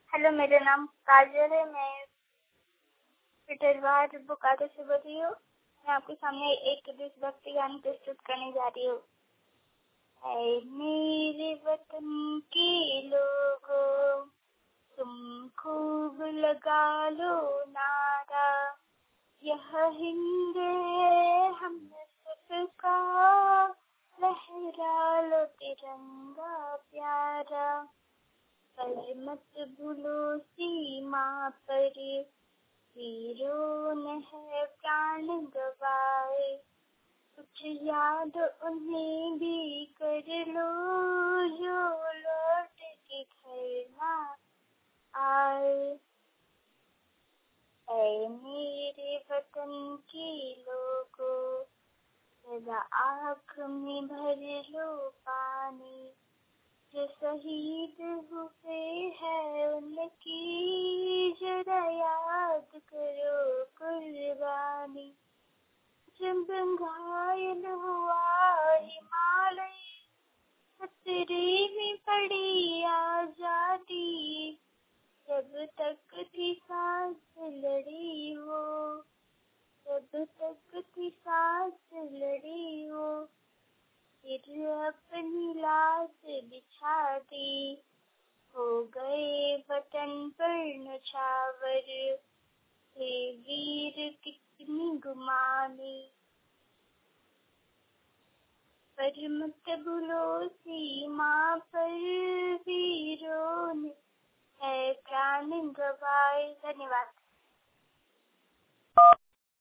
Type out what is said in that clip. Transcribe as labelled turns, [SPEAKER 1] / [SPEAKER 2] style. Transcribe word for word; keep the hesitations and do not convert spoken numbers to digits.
[SPEAKER 1] Hello, मेरा नाम काजल है। मैं पिटरवार बोकारो से बोल रही हूँ। मैं आपके सामने एक देशभक्ति गान प्रस्तुत करने जा रही हूँ। ऐ मेरे वतन के लोगों, तुम खूब लगा लो नारा, यह हिंद है हम सबका, लहरा लो तिरंगा प्यारा। पर मत भूलो सीमा पर वीरों ने है प्राण गवाए, कुछ याद उन्हें भी कर लो जो लौट के घर ना आए। ऐ मेरे वतन के लोगों, जरा आँख में भर लो पानी, जो शहीद हुए हैं उनकी जरा याद करो कुर्बानी। जब घायल हुआ हिमालय, खतरे में पड़ी आजादी, जब तक थी सांस लड़ी हो, जब तक थी सांस लड़ी हो, फिर अपनी लाश बिछा दी, हो गए वतन पर नछावर, हे वीर कितनी गुमानी। पर मत भूलो सीमा पर वीरों ने है प्राण गवाए। धन्यवाद।